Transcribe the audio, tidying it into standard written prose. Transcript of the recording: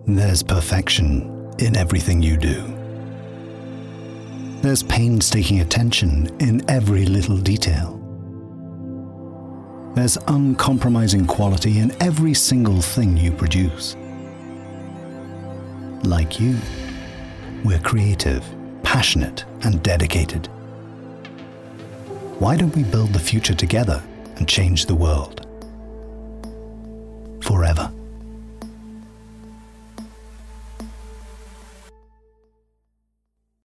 There's perfection in everything you do. There's painstaking attention in every little detail. There's uncompromising quality in every single thing you produce. Like you, we're creative, passionate, and dedicated. Why don't we build the future together and change the world forever?